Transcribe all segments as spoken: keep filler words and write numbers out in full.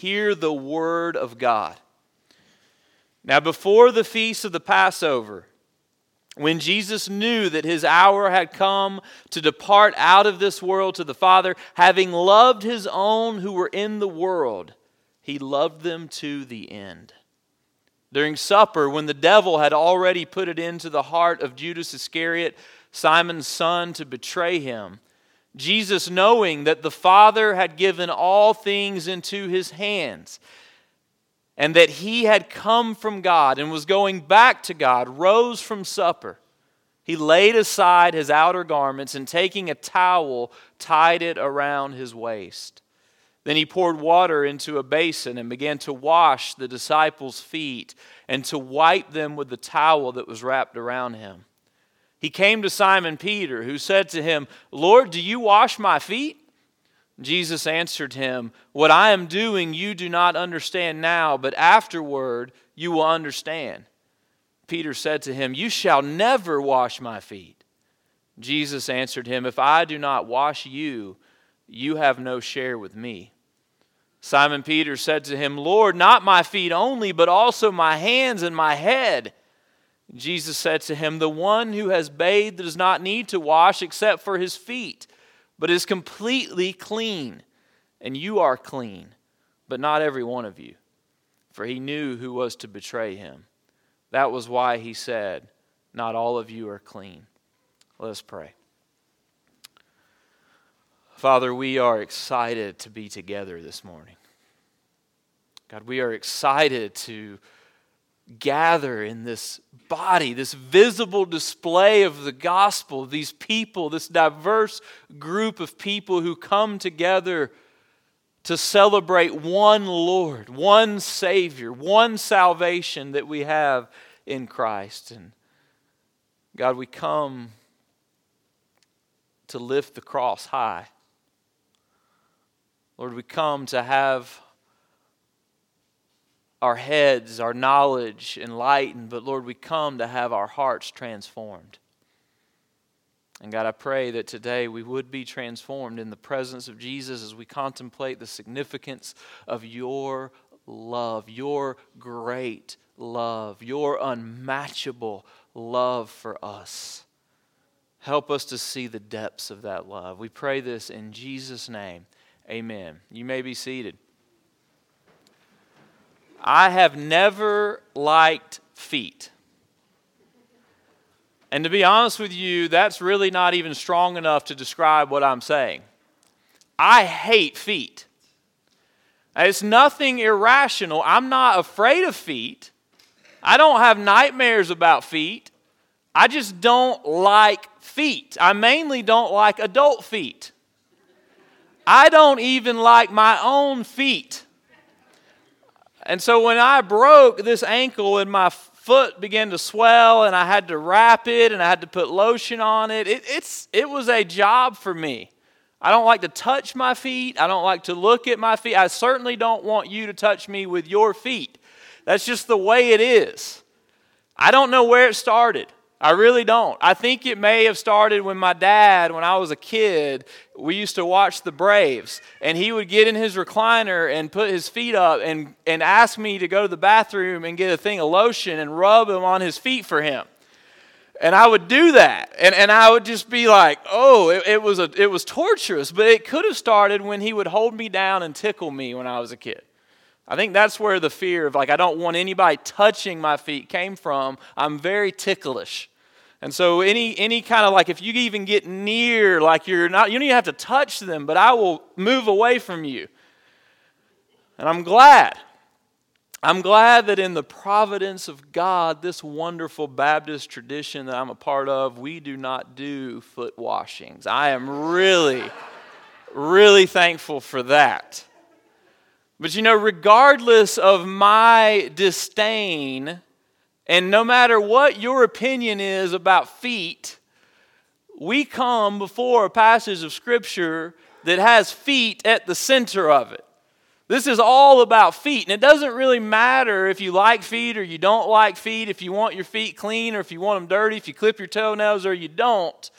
Hear the word of God. Now before the feast of the Passover, when Jesus knew that his hour had come to depart out of this world to the Father, having loved his own who were in the world, he loved them to the end. During supper, when the devil had already put it into the heart of Judas Iscariot, Simon's son, to betray him, Jesus, knowing that the Father had given all things into his hands, and that he had come from God and was going back to God, rose from supper. He laid aside his outer garments and taking a towel, tied it around his waist. Then he poured water into a basin and began to wash the disciples' feet and to wipe them with the towel that was wrapped around him. He came to Simon Peter, who said to him, "Lord, do you wash my feet?" Jesus answered him, "What I am doing you do not understand now, but afterward you will understand." Peter said to him, "You shall never wash my feet." Jesus answered him, "If I do not wash you, you have no share with me." Simon Peter said to him, "Lord, not my feet only, but also my hands and my head." Jesus said to him, "The one who has bathed does not need to wash except for his feet, but is completely clean. And you are clean, but not every one of you." For he knew who was to betray him. That was why he said, "Not all of you are clean." Let us pray. Father, we are excited to be together this morning. God, we are excited to gather in this body, this visible display of the gospel, these people, this diverse group of people who come together to celebrate one Lord, one Savior, one salvation that we have in Christ. And God, we come to lift the cross high. Lord, we come to have our heads, our knowledge enlightened, but Lord, we come to have our hearts transformed. And God, I pray that today we would be transformed in the presence of Jesus as we contemplate the significance of your love, your great love, your unmatchable love for us. Help us to see the depths of that love. We pray this in Jesus' name. Amen. You may be seated. I have never liked feet. And to be honest with you, that's really not even strong enough to describe what I'm saying. I hate feet. It's nothing irrational. I'm not afraid of feet. I don't have nightmares about feet. I just don't like feet. I mainly don't like adult feet. I don't even like my own feet. And so when I broke this ankle and my foot began to swell and I had to wrap it and I had to put lotion on it, it, it's, it was a job for me. I don't like to touch my feet. I don't like to look at my feet. I certainly don't want you to touch me with your feet. That's just the way it is. I don't know where it started. I really don't. I think it may have started when my dad, when I was a kid, we used to watch the Braves, and he would get in his recliner and put his feet up and, and ask me to go to the bathroom and get a thing of lotion and rub them on his feet for him. And I would do that, and, and I would just be like, oh, it, it was a, it was torturous, but it could have started when he would hold me down and tickle me when I was a kid. I think that's where the fear of like, I don't want anybody touching my feet came from. I'm very ticklish. And so any any kind of like, if you even get near, like you're not, you don't even have to touch them, but I will move away from you. And I'm glad. I'm glad that in the providence of God, this wonderful Baptist tradition that I'm a part of, we do not do foot washings. I am really, really thankful for that. But you know, regardless of my disdain, and no matter what your opinion is about feet, we come before a passage of Scripture that has feet at the center of it. This is all about feet. And it doesn't really matter if you like feet or you don't like feet, if you want your feet clean or if you want them dirty, if you clip your toenails or you don't.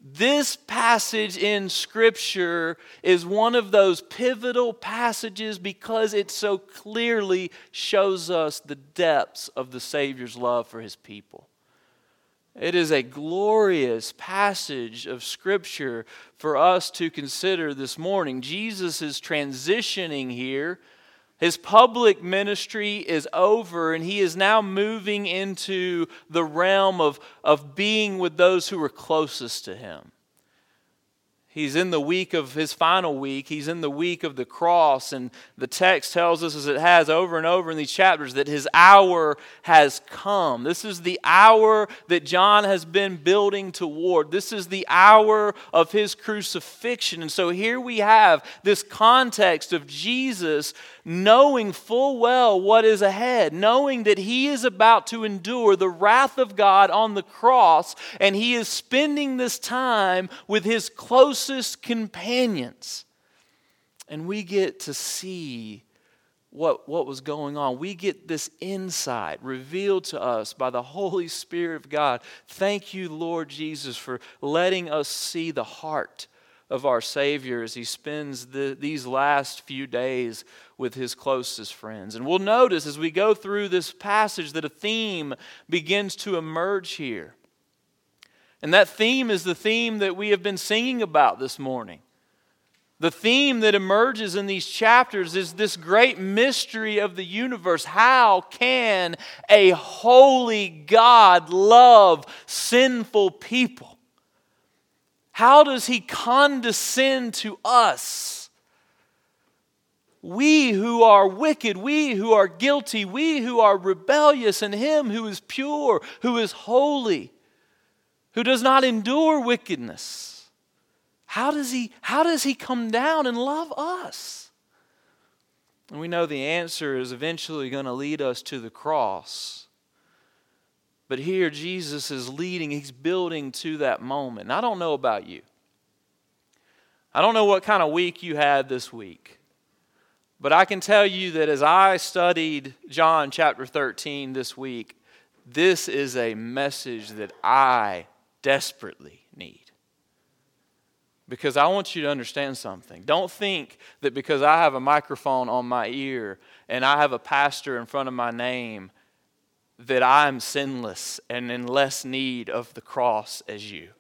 This passage in Scripture is one of those pivotal passages because it so clearly shows us the depths of the Savior's love for His people. It is a glorious passage of Scripture for us to consider this morning. Jesus is transitioning here. His public ministry is over, and He is now moving into the realm of, of being with those who are closest to Him. He's in the week of His final week. He's in the week of the cross, and the text tells us, as it has over and over in these chapters, that His hour has come. This is the hour that John has been building toward. This is the hour of His crucifixion. And so here we have this context of Jesus knowing full well what is ahead, knowing that He is about to endure the wrath of God on the cross, and He is spending this time with His closest companions. And we get to see what, what was going on. We get this insight revealed to us by the Holy Spirit of God. Thank you, Lord Jesus, for letting us see the heart of our Savior as He spends the, these last few days with His closest friends. And we'll notice as we go through this passage that a theme begins to emerge here. And that theme is the theme that we have been singing about this morning. The theme that emerges in these chapters is this great mystery of the universe. How can a holy God love sinful people? How does He condescend to us? We who are wicked, we who are guilty, we who are rebellious, and Him who is pure, who is holy, who does not endure wickedness. How does he, how does he come down and love us? And we know the answer is eventually going to lead us to the cross. But here Jesus is leading, He's building to that moment. And I don't know about you. I don't know what kind of week you had this week. But I can tell you that as I studied John chapter thirteen this week, this is a message that I desperately need. Because I want you to understand something. Don't think that because I have a microphone on my ear and I have a pastor in front of my name that I'm sinless and in less need of the cross as you.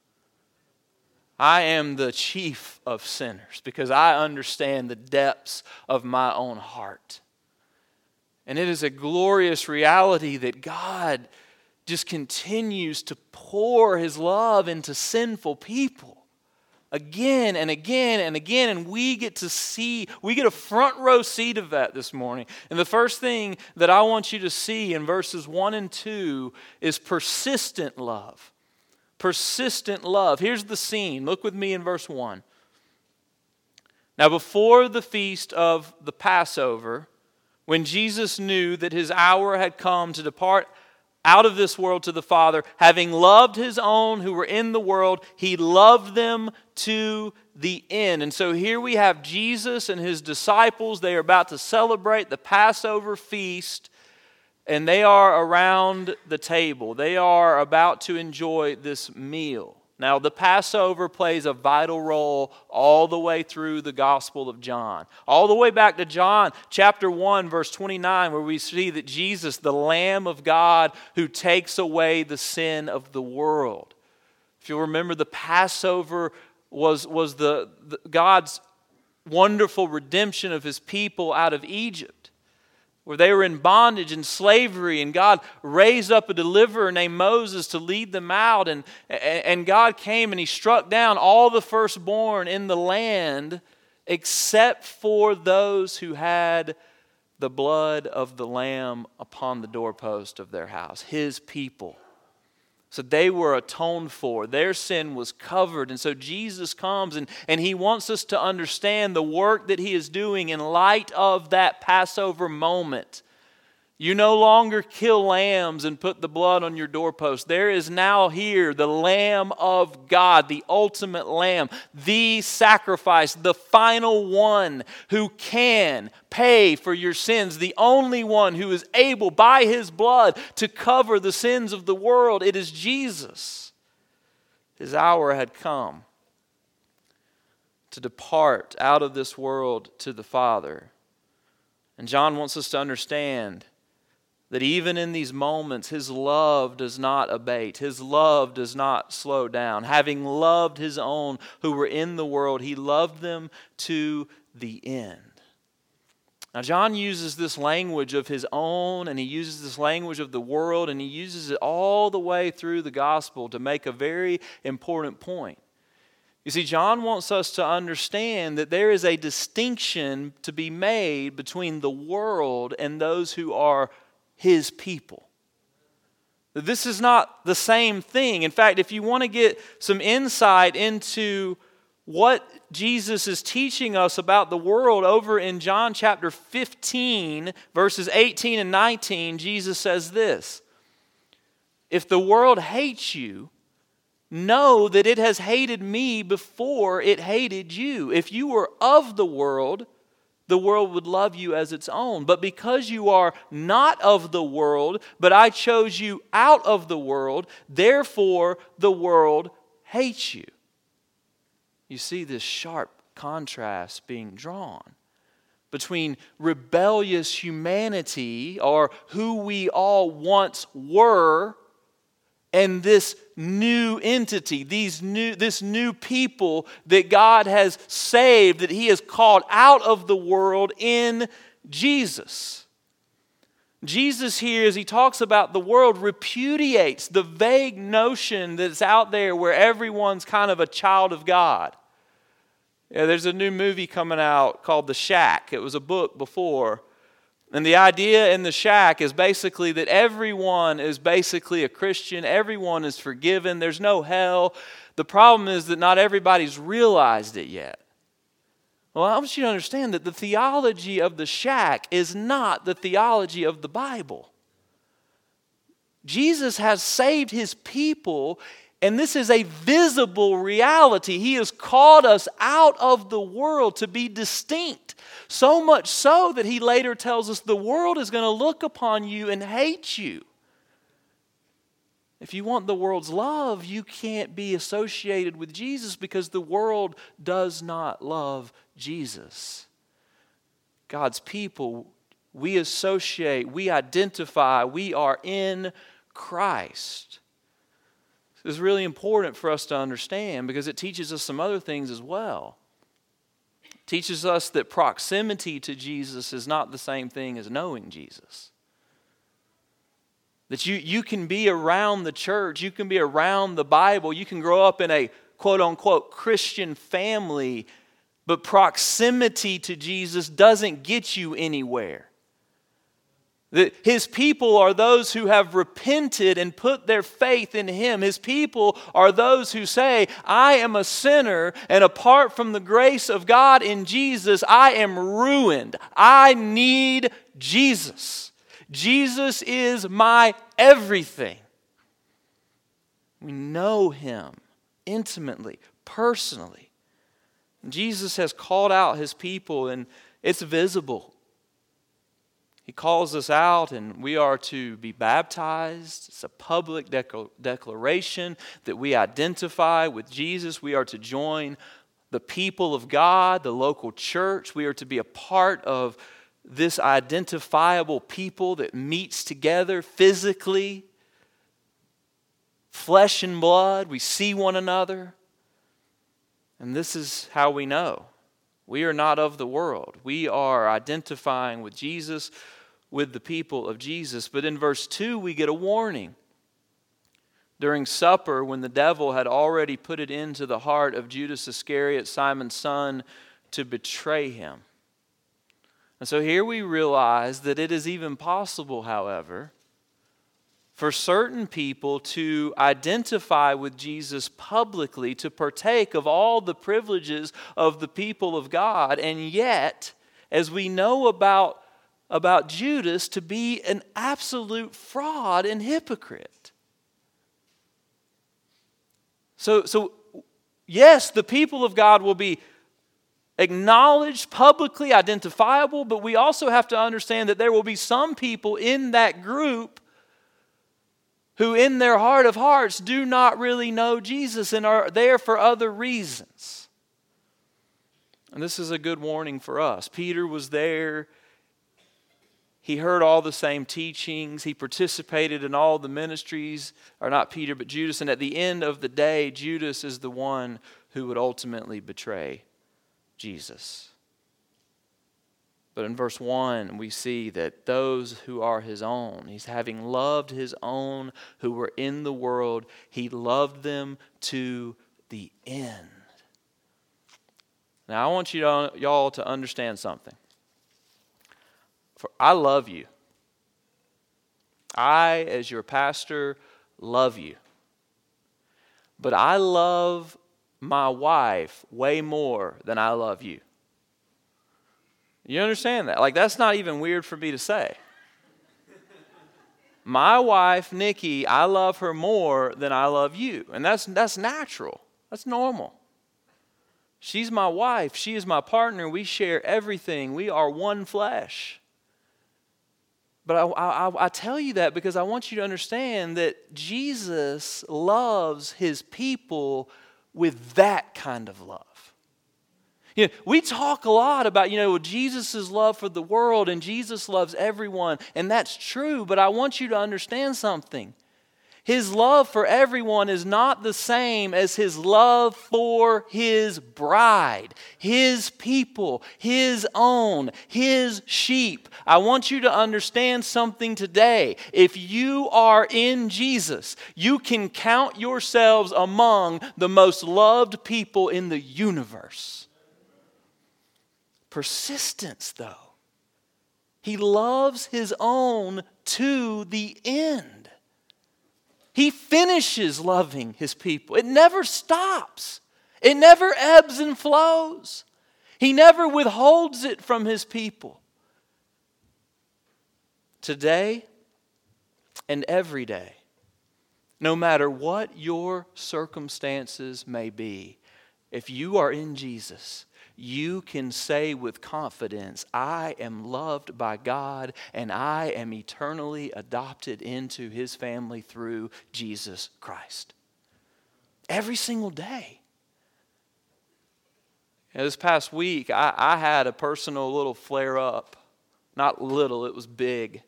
I am the chief of sinners because I understand the depths of my own heart. And it is a glorious reality that God just continues to pour His love into sinful people again and again and again, and we get to see, we get a front row seat of that this morning. And the first thing that I want you to see in verses one and two is persistent love. Persistent love. Here's the scene. Look with me in verse one. Now before the feast of the Passover, when Jesus knew that His hour had come to depart out of this world to the Father, having loved His own who were in the world, He loved them to the end. And so here we have Jesus and His disciples. They are about to celebrate the Passover feast, and they are around the table. They are about to enjoy this meal. Now, the Passover plays a vital role all the way through the Gospel of John. All the way back to John chapter one, verse twenty-nine, where we see that Jesus, the Lamb of God, who takes away the sin of the world. If you'll remember, the Passover was, was the, the God's wonderful redemption of His people out of Egypt, where they were in bondage and slavery, and God raised up a deliverer named Moses to lead them out, and, and God came and He struck down all the firstborn in the land except for those who had the blood of the Lamb upon the doorpost of their house, His people. So they were atoned for. Their sin was covered. And so Jesus comes and, and He wants us to understand the work that He is doing in light of that Passover moment. You no longer kill lambs and put the blood on your doorpost. There is now here the Lamb of God, the ultimate Lamb, the sacrifice, the final one who can pay for your sins, the only one who is able by His blood to cover the sins of the world. It is Jesus. His hour had come to depart out of this world to the Father. And John wants us to understand that even in these moments, His love does not abate. His love does not slow down. Having loved His own who were in the world, He loved them to the end. Now, John uses this language of His own, and he uses this language of the world, and he uses it all the way through the gospel to make a very important point. You see, John wants us to understand that there is a distinction to be made between the world and those who are His people. This is not the same thing. In fact, if you want to get some insight into what Jesus is teaching us about the world, over in John chapter fifteen, verses eighteen and nineteen, Jesus says this: "If the world hates you, know that it has hated me before it hated you. If you were of the world, the world would love you as its own. But because you are not of the world, but I chose you out of the world, therefore the world hates you." You see this sharp contrast being drawn between rebellious humanity, or who we all once were, and this new entity, these new, this new people that God has saved, that He has called out of the world in Jesus. Jesus here, as He talks about the world, repudiates the vague notion that's out there where everyone's kind of a child of God. Yeah, there's a new movie coming out called The Shack. It was a book before. And the idea in The Shack is basically that everyone is basically a Christian. Everyone is forgiven. There's no hell. The problem is that not everybody's realized it yet. Well, I want you to understand that the theology of The Shack is not the theology of the Bible. Jesus has saved His people, and this is a visible reality. He has called us out of the world to be distinct. So much so that He later tells us the world is going to look upon you and hate you. If you want the world's love, you can't be associated with Jesus, because the world does not love Jesus. God's people, we associate, we identify, we are in Christ. This is really important for us to understand, because it teaches us some other things as well. It teaches us that proximity to Jesus is not the same thing as knowing Jesus. That you, you can be around the church, you can be around the Bible, you can grow up in a quote-unquote Christian family, but proximity to Jesus doesn't get you anywhere. His people are those who have repented and put their faith in Him. His people are those who say, I am a sinner, and apart from the grace of God in Jesus, I am ruined. I need Jesus. Jesus is my everything. We know Him intimately, personally. Jesus has called out His people, and it's visible. He calls us out, and we are to be baptized. It's a public dec- declaration that we identify with Jesus. We are to join the people of God, the local church. We are to be a part of this identifiable people that meets together physically, flesh and blood. We see one another. And this is how we know. We are not of the world. We are identifying with Jesus, with the people of Jesus. But in verse two, we get a warning. During supper, when the devil had already put it into the heart of Judas Iscariot, Simon's son, to betray Him. And so here we realize that it is even possible, however, for certain people to identify with Jesus publicly, to partake of all the privileges of the people of God, and yet, as we know about, about Judas, to be an absolute fraud and hypocrite. So, so yes, the people of God will be acknowledged, publicly identifiable, but we also have to understand that there will be some people in that group who in their heart of hearts do not really know Jesus and are there for other reasons. And this is a good warning for us. Peter was there. He heard all the same teachings. He participated in all the ministries, or not Peter, but Judas. And at the end of the day, Judas is the one who would ultimately betray Jesus. But in verse one, we see that those who are his own, he's having loved his own who were in the world, he loved them to the end. Now, I want you to, y'all to understand something. For I love you. I, as your pastor, love you. But I love my wife way more than I love you. You understand that? Like, that's not even weird for me to say. My wife, Nikki, I love her more than I love you. And that's that's natural. That's normal. She's my wife. She is my partner. We share everything. We are one flesh. But I, I, I tell you that because I want you to understand that Jesus loves his people with that kind of love. You know, we talk a lot about, you know, Jesus' love for the world and Jesus loves everyone, and that's true, but I want you to understand something. His love for everyone is not the same as his love for his bride, his people, his own, his sheep. I want you to understand something today. If you are in Jesus, you can count yourselves among the most loved people in the universe. Persistence, though. He loves his own to the end. He finishes loving his people. It never stops. It never ebbs and flows. He never withholds it from his people. Today and every day, no matter what your circumstances may be, if you are in Jesus, you can say with confidence, I am loved by God and I am eternally adopted into his family through Jesus Christ. Every single day. And this past week, I, I had a personal little flare up. Not little, it was big.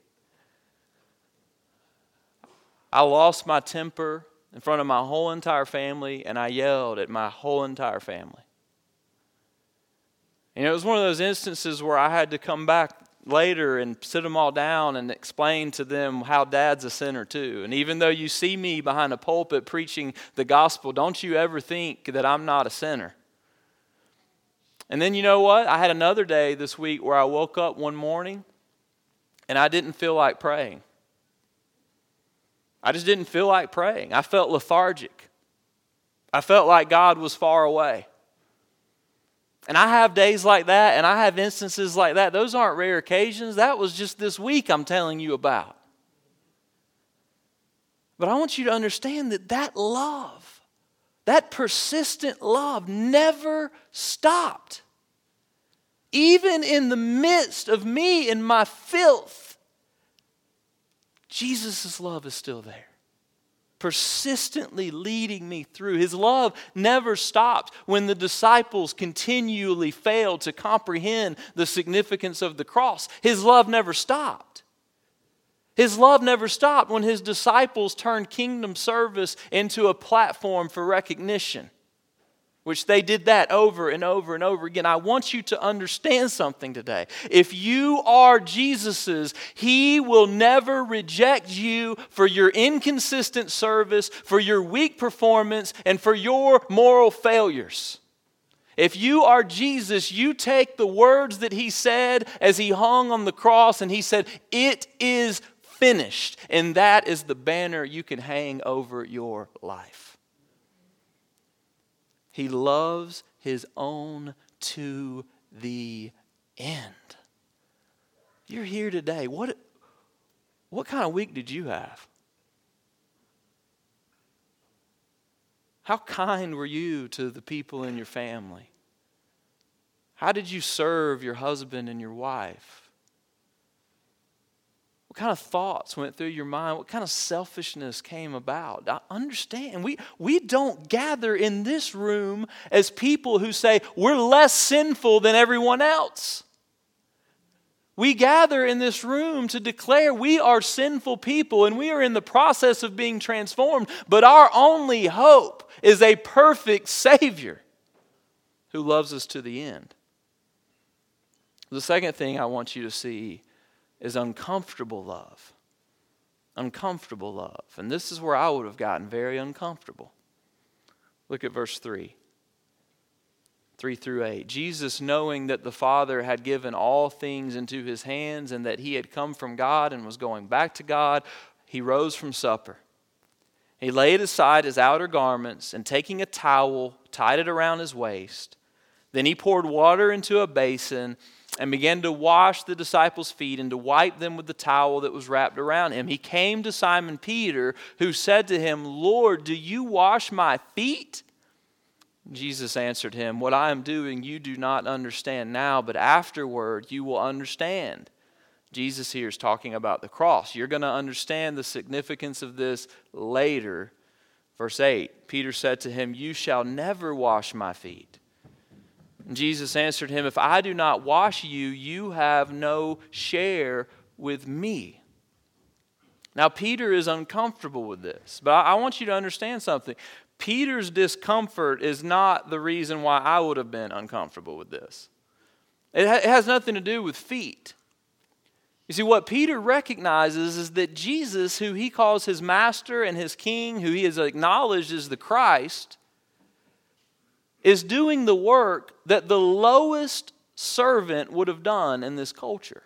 I lost my temper in front of my whole entire family and I yelled at my whole entire family. And it was one of those instances where I had to come back later and sit them all down and explain to them how Dad's a sinner too. And even though you see me behind a pulpit preaching the gospel, don't you ever think that I'm not a sinner. And then you know what? I had another day this week where I woke up one morning and I didn't feel like praying. I just didn't feel like praying. I felt lethargic. I felt like God was far away. And I have days like that, and I have instances like that. Those aren't rare occasions. That was just this week I'm telling you about. But I want you to understand that that love, that persistent love never stopped. Even in the midst of me and my filth, Jesus' love is still there. Persistently leading me through. His love never stopped when the disciples continually failed to comprehend the significance of the cross. His love never stopped. His love never stopped when his disciples turned kingdom service into a platform for recognition, which they did that over and over and over again. I want you to understand something today. If you are Jesus's, he will never reject you for your inconsistent service, for your weak performance, and for your moral failures. If you are Jesus, you take the words that he said as he hung on the cross and he said, "It is finished." And that is the banner you can hang over your life. He loves his own to the end. You're here today. What, what kind of week did you have? How kind were you to the people in your family? How did you serve your husband and your wife? What kind of thoughts went through your mind? What kind of selfishness came about? I understand. We, we don't gather in this room as people who say we're less sinful than everyone else. We gather in this room to declare we are sinful people and we are in the process of being transformed, but our only hope is a perfect Savior who loves us to the end. The second thing I want you to see is uncomfortable love. Uncomfortable love. And this is where I would have gotten very uncomfortable. Look at verse three. three through eight. Jesus, knowing that the Father had given all things into his hands and that he had come from God and was going back to God, he rose from supper. He laid aside his outer garments and taking a towel, tied it around his waist. Then he poured water into a basin and began to wash the disciples' feet and to wipe them with the towel that was wrapped around him. He came to Simon Peter, who said to him, "Lord, do you wash my feet?" Jesus answered him, "What I am doing you do not understand now, but afterward you will understand." Jesus here is talking about the cross. You're going to understand the significance of this later. Verse eight, Peter said to him, "You shall never wash my feet." And Jesus answered him, "If I do not wash you, you have no share with me." Now, Peter is uncomfortable with this, but I want you to understand something. Peter's discomfort is not the reason why I would have been uncomfortable with this. It, ha- it has nothing to do with feet. You see, what Peter recognizes is that Jesus, who he calls his master and his king, who he has acknowledged as the Christ, is doing the work that the lowest servant would have done in this culture.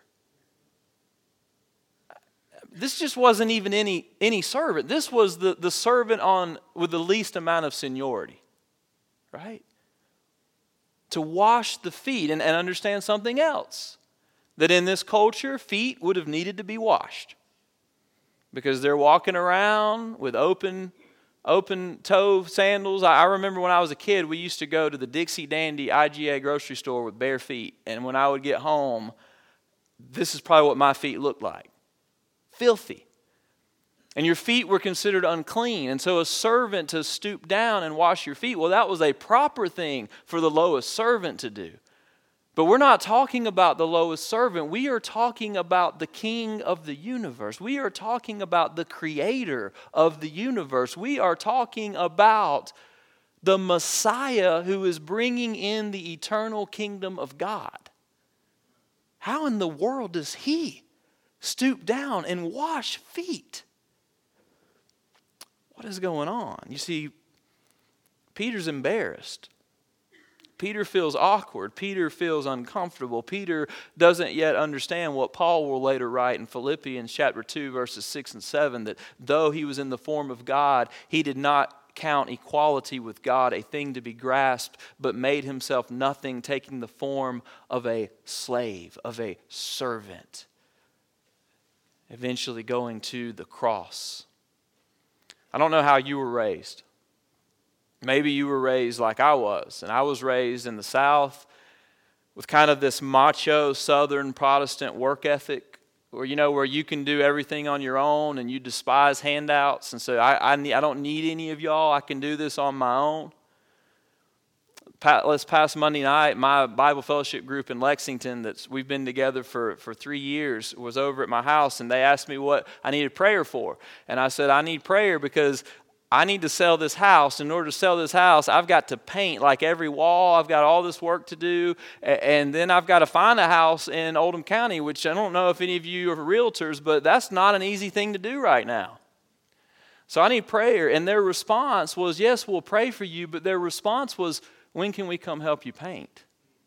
This just wasn't even any, any servant. This was the, the servant on with the least amount of seniority, right? To wash the feet and, and understand something else. That in this culture, feet would have needed to be washed. Because they're walking around with open open toe sandals. I, I remember when I was a kid, we used to go to the Dixie Dandy I G A grocery store with bare feet. And when I would get home, this is probably what my feet looked like. Filthy. And your feet were considered unclean. And so a servant to stoop down and wash your feet, well, that was a proper thing for the lowest servant to do. But we're not talking about the lowest servant. We are talking about the King of the universe. We are talking about the Creator of the universe. We are talking about the Messiah who is bringing in the eternal kingdom of God. How in the world does he stoop down and wash feet? What is going on? You see, Peter's embarrassed. Peter feels awkward. Peter feels uncomfortable. Peter doesn't yet understand what Paul will later write in Philippians chapter two, verses six and seven, that though he was in the form of God, he did not count equality with God a thing to be grasped, but made himself nothing, taking the form of a slave, of a servant, eventually going to the cross. I don't know how you were raised. Maybe you were raised like I was, and I was raised in the South with kind of this macho Southern Protestant work ethic, where you know where you can do everything on your own and you despise handouts, and so I I, need, I don't need any of y'all. I can do this on my own. Let's past Monday night, my Bible fellowship group in Lexington that's we've been together for, for three years was over at my house, and they asked me what I needed prayer for, and I said I need prayer because I need to sell this house. In order to sell this house, I've got to paint like every wall. I've got all this work to do. And then I've got to find a house in Oldham County, which I don't know if any of you are realtors, but that's not an easy thing to do right now. So I need prayer. And their response was, yes, we'll pray for you. But their response was, when can we come help you paint?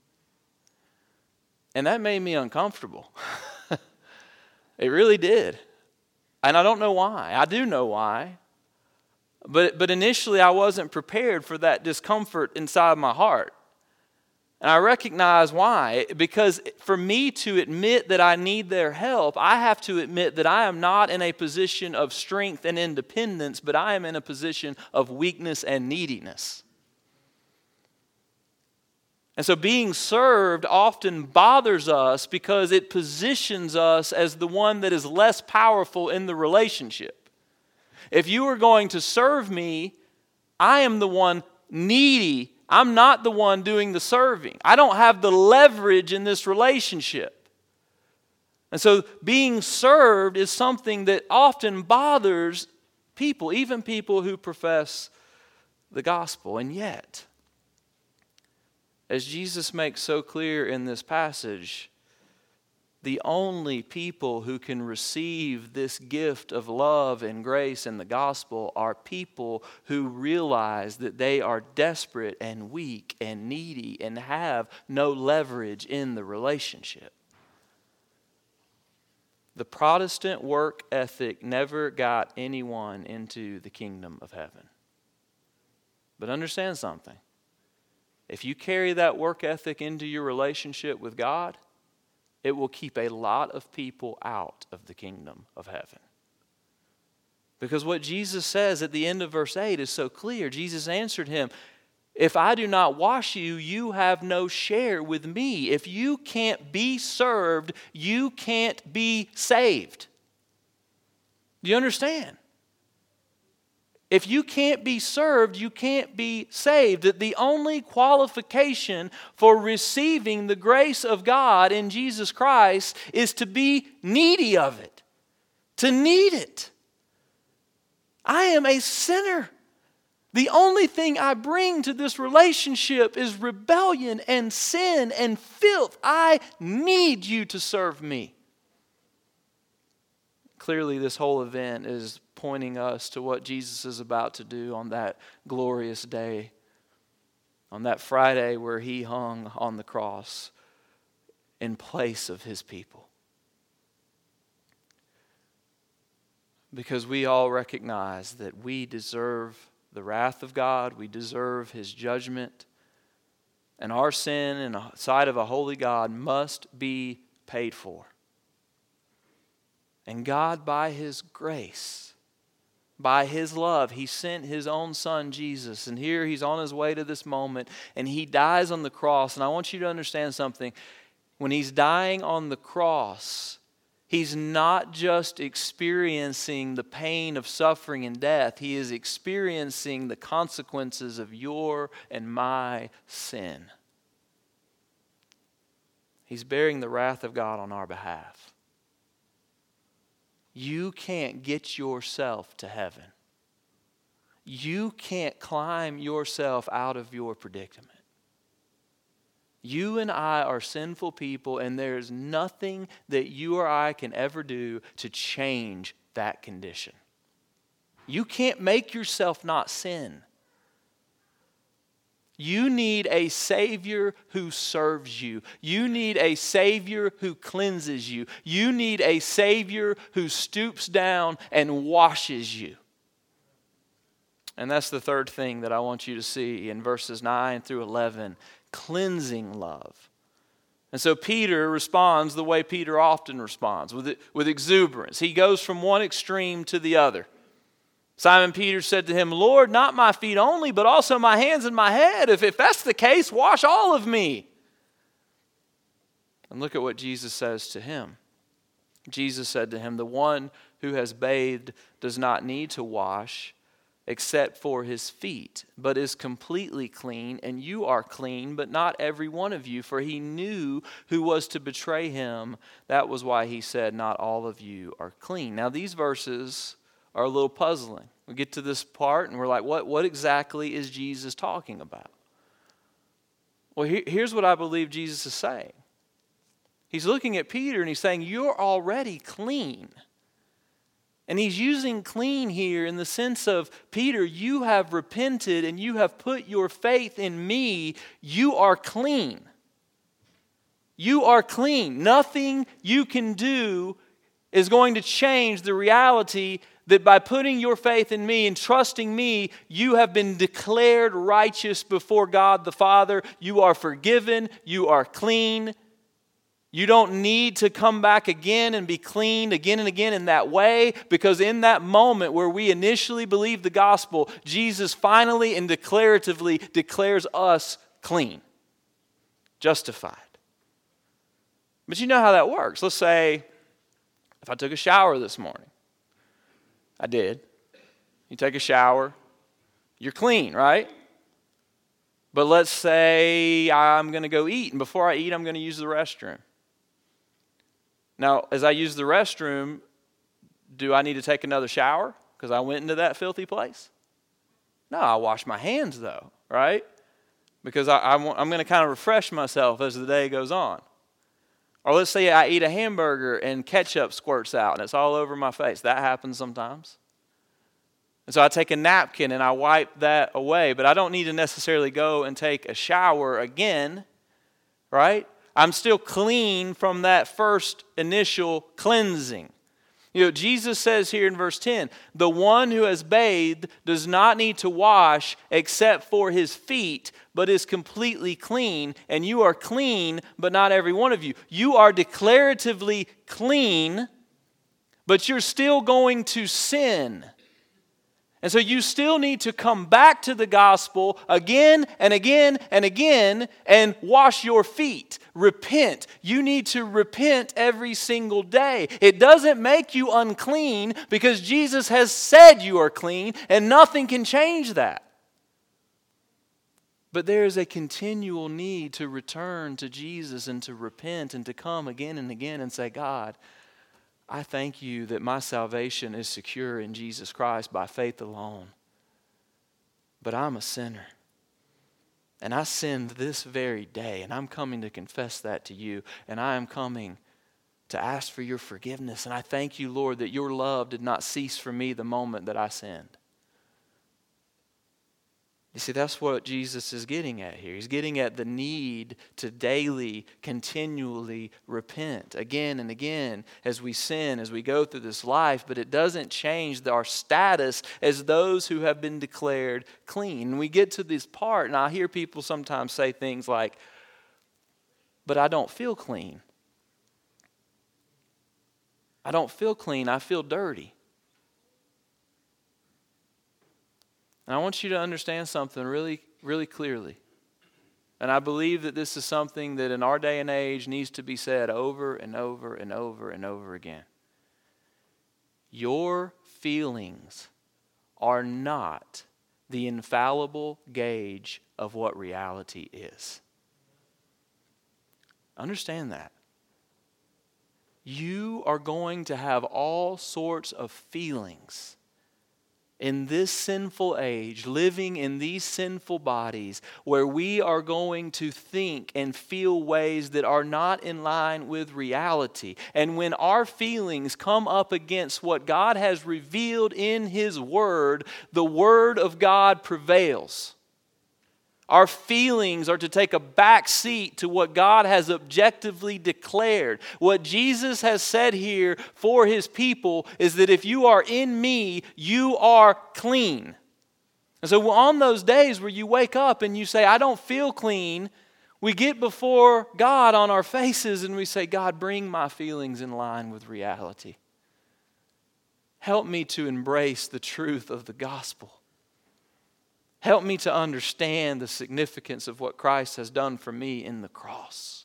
And that made me uncomfortable. It really did. And I don't know why. I do know why. But but initially I wasn't prepared for that discomfort inside my heart. And I recognize why. Because for me to admit that I need their help, I have to admit that I am not in a position of strength and independence, but I am in a position of weakness and neediness. And so being served often bothers us because it positions us as the one that is less powerful in the relationship. If you are going to serve me, I am the one needy. I'm not the one doing the serving. I don't have the leverage in this relationship. And so being served is something that often bothers people, even people who profess the gospel. And yet, as Jesus makes so clear in this passage, the only people who can receive this gift of love and grace in the gospel are people who realize that they are desperate and weak and needy and have no leverage in the relationship. The Protestant work ethic never got anyone into the kingdom of heaven. But understand something. If you carry that work ethic into your relationship with God, it will keep a lot of people out of the kingdom of heaven. Because what Jesus says at the end of verse eight is so clear. Jesus answered him, if I do not wash you, you have no share with me. If you can't be served, you can't be saved. Do you understand? If you can't be served, you can't be saved. That the only qualification for receiving the grace of God in Jesus Christ is to be needy of it, to need it. I am a sinner. The only thing I bring to this relationship is rebellion and sin and filth. I need you to serve me. Clearly, this whole event is pointing us to what Jesus is about to do on that glorious day, on that Friday where he hung on the cross in place of his people. Because we all recognize that we deserve the wrath of God, we deserve his judgment, and our sin in the sight of a holy God must be paid for. And God, by his grace, by his love, he sent his own son, Jesus. And here he's on his way to this moment, and he dies on the cross. And I want you to understand something. When he's dying on the cross, he's not just experiencing the pain of suffering and death. He is experiencing the consequences of your and my sin. He's bearing the wrath of God on our behalf. You can't get yourself to heaven. You can't climb yourself out of your predicament. You and I are sinful people, and there is nothing that you or I can ever do to change that condition. You can't make yourself not sin. You need a Savior who serves you. You need a Savior who cleanses you. You need a Savior who stoops down and washes you. And that's the third thing that I want you to see in verses nine through eleven. Cleansing love. And so Peter responds the way Peter often responds, with, with exuberance. He goes from one extreme to the other. Simon Peter said to him, Lord, not my feet only, but also my hands and my head. If, if that's the case, wash all of me. And look at what Jesus says to him. Jesus said to him, the one who has bathed does not need to wash except for his feet, but is completely clean, and you are clean, but not every one of you, for he knew who was to betray him. That was why he said, not all of you are clean. Now these verses are a little puzzling. We get to this part and we're like, what, what exactly is Jesus talking about? Well, here, here's what I believe Jesus is saying. He's looking at Peter and he's saying, you're already clean. And he's using clean here in the sense of, Peter, you have repented and you have put your faith in me. You are clean. You are clean. Nothing you can do is going to change the reality that by putting your faith in me and trusting me, you have been declared righteous before God the Father. You are forgiven. You are clean. You don't need to come back again and be cleaned again and again in that way, because in that moment where we initially believe the gospel, Jesus finally and declaratively declares us clean. justified. But you know how that works. Let's say if I took a shower this morning. I did. You take a shower, you're clean, right? But let's say I'm going to go eat, and before I eat, I'm going to use the restroom. Now, as I use the restroom, do I need to take another shower because I went into that filthy place? No, I wash my hands though, right? Because I, I want, I'm going to kind of refresh myself as the day goes on. Or let's say I eat a hamburger and ketchup squirts out and it's all over my face. That happens sometimes. And so I take a napkin and I wipe that away, but I don't need to necessarily go and take a shower again, right? I'm still clean from that first initial cleansing. You know, Jesus says here in verse ten, the one who has bathed does not need to wash except for his feet, but is completely clean. And you are clean, but not every one of you. You are declaratively clean, but you're still going to sin. And so you still need to come back to the gospel again and again and again and wash your feet. Repent. You need to repent every single day. It doesn't make you unclean because Jesus has said you are clean and nothing can change that. But there is a continual need to return to Jesus and to repent and to come again and again and say, God, I thank you that my salvation is secure in Jesus Christ by faith alone. But I'm a sinner. And I sinned this very day. And I'm coming to confess that to you. And I am coming to ask for your forgiveness. And I thank you, Lord, that your love did not cease for me the moment that I sinned. You see, that's what Jesus is getting at here. He's getting at the need to daily, continually repent again and again as we sin, as we go through this life. But it doesn't change our status as those who have been declared clean. And we get to this part, and I hear people sometimes say things like, but I don't feel clean. I don't feel clean. I feel dirty. And I want you to understand something really, really clearly. And I believe that this is something that in our day and age needs to be said over and over and over and over again. Your feelings are not the infallible gauge of what reality is. Understand that. You are going to have all sorts of feelings in this sinful age, living in these sinful bodies, where we are going to think and feel ways that are not in line with reality. And when our feelings come up against what God has revealed in His Word, the Word of God prevails. Our feelings are to take a back seat to what God has objectively declared. What Jesus has said here for His people is that if you are in me, you are clean. And so on those days where you wake up and you say, I don't feel clean, we get before God on our faces and we say, God, bring my feelings in line with reality. Help me to embrace the truth of the gospel. Help me to understand the significance of what Christ has done for me in the cross.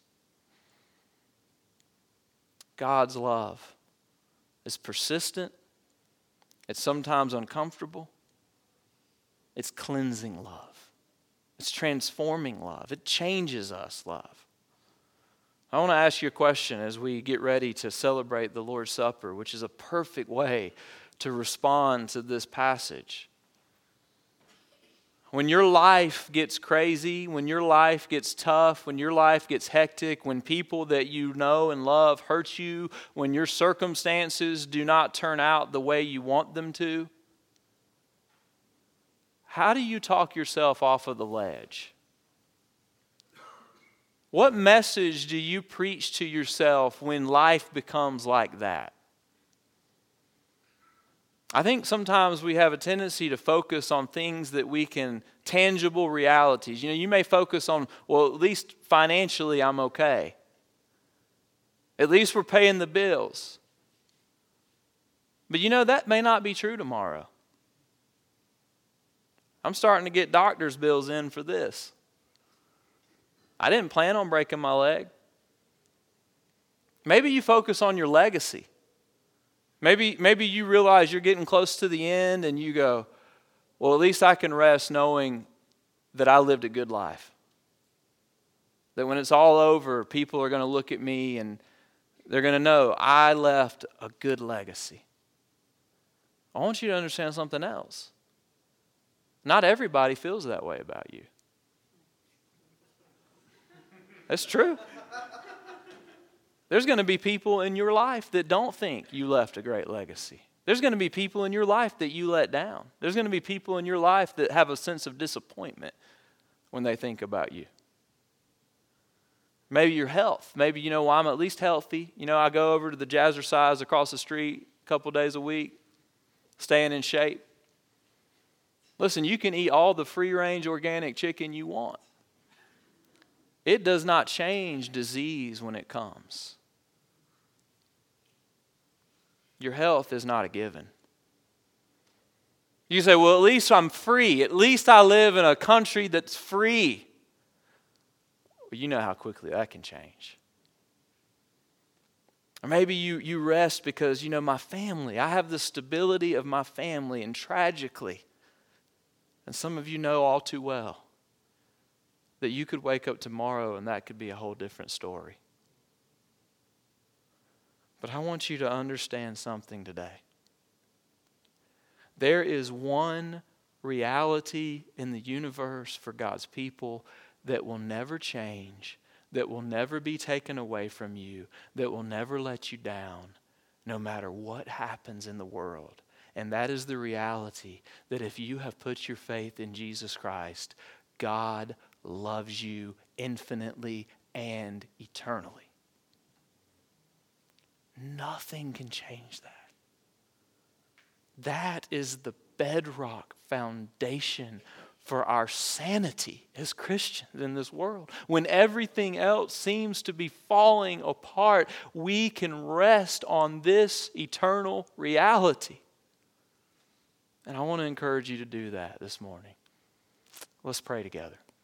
God's love is persistent. It's sometimes uncomfortable. It's cleansing love. It's transforming love. It changes us love. I want to ask you a question as we get ready to celebrate the Lord's Supper, which is a perfect way to respond to this passage. When your life gets crazy, when your life gets tough, when your life gets hectic, when people that you know and love hurt you, when your circumstances do not turn out the way you want them to, how do you talk yourself off of the ledge? What message do you preach to yourself when life becomes like that? I think sometimes we have a tendency to focus on things that we can, tangible realities. You know, you may focus on, well, at least financially I'm okay. At least we're paying the bills. But you know, that may not be true tomorrow. I'm starting to get doctor's bills in for this. I didn't plan on breaking my leg. Maybe you focus on your legacy. Maybe, maybe you realize you're getting close to the end and you go, well, at least I can rest knowing that I lived a good life. That when it's all over, people are going to look at me and they're going to know I left a good legacy. I want you to understand something else. Not everybody feels that way about you. That's true. There's going to be people in your life that don't think you left a great legacy. There's going to be people in your life that you let down. There's going to be people in your life that have a sense of disappointment when they think about you. Maybe your health. Maybe, you know, well, I'm at least healthy. You know, I go over to the Jazzercise across the street a couple days a week, staying in shape. Listen, you can eat all the free-range organic chicken you want. It does not change disease when it comes. Your health is not a given. You say, well, at least I'm free. At least I live in a country that's free. Well, you know how quickly that can change. Or maybe you, you rest because, you know, my family, I have the stability of my family, and tragically, and some of you know all too well, that you could wake up tomorrow and that could be a whole different story. But I want you to understand something today. There is one reality in the universe for God's people that will never change, that will never be taken away from you, that will never let you down, no matter what happens in the world. And that is the reality that if you have put your faith in Jesus Christ, God loves you infinitely and eternally. Nothing can change that. That is the bedrock foundation for our sanity as Christians in this world. When everything else seems to be falling apart, we can rest on this eternal reality. And I want to encourage you to do that this morning. Let's pray together.